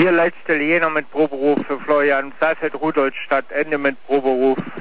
Hier letzte Jena mit Proberuf für Florian Seifert, Rudolstadt, Ende mit Proberuf